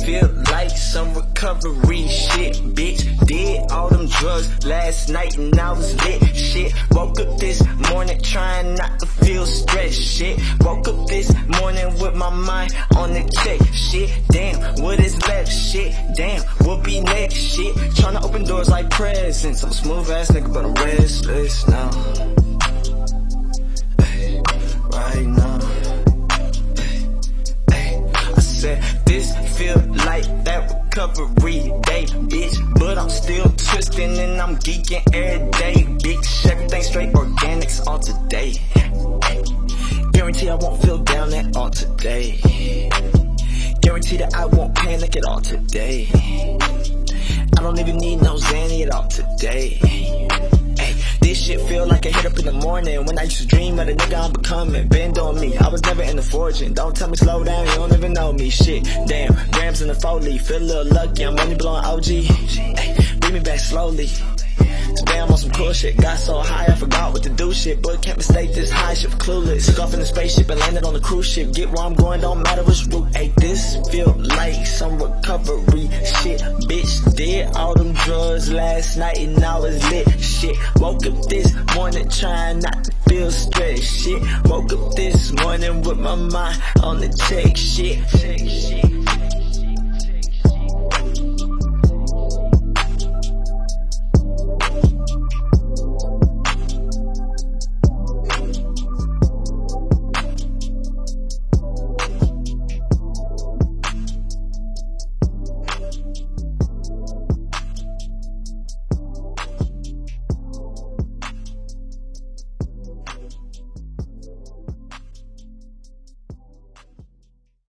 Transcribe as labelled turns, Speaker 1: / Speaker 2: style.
Speaker 1: feel like some recovery shit, bitch. Did all them drugs last night and I was lit, shit. Woke up this morning trying not to feel stressed, shit. Woke up this morning with my mind on the check, shit. Damn, what is left, shit. Damn, what be next, shit. Tryna open doors like presents. I'm a smooth ass nigga, but I'm restless now. Ay, right now. I said this feel like that recovery day, bitch. But I'm still twisting and I'm geeking every day, bitch. Everything straight, organics all today. Guarantee I won't feel down at all today. Guarantee that I won't panic at all today. I don't even need no Xanny at all today. Ay, this shit feel like I hit up in the morning when I used to dream of the nigga I'm becoming. Bend on me, I was never in the fortune. Don't tell me slow down, you don't even know me. Shit, damn, grams in the Foley. Feel a little lucky, I'm only blowing OG. Ay, bring me back slowly. Today I'm on some cool shit. Got so high I forgot what to do shit. But can't mistake this high shit for clueless. Took off in the spaceship and landed on the cruise ship. Get where I'm going, don't matter which route. Hey, this feel like some recovery shit, bitch. Did all them drugs last night and I was lit, shit. Woke up this morning trying not to feel stressed, shit. Woke up this morning with my mind on the check, shit.